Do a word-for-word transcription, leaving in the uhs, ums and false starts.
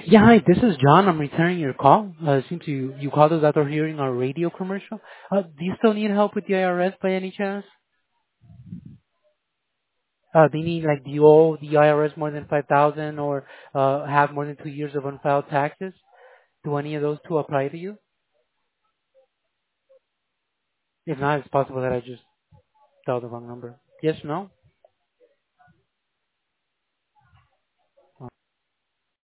Yeah, hi, this is John. I'm returning your call. Uh, it seems you, you called us after hearing our radio commercial. Uh, do you still need help with the I R S by any chance? Uh, they need, like, do you owe the I R S more than five thousand or uh, have more than two years of unfiled taxes? Do any of those two apply to you? If not, it's possible that I just dialed the wrong number. Yes, no?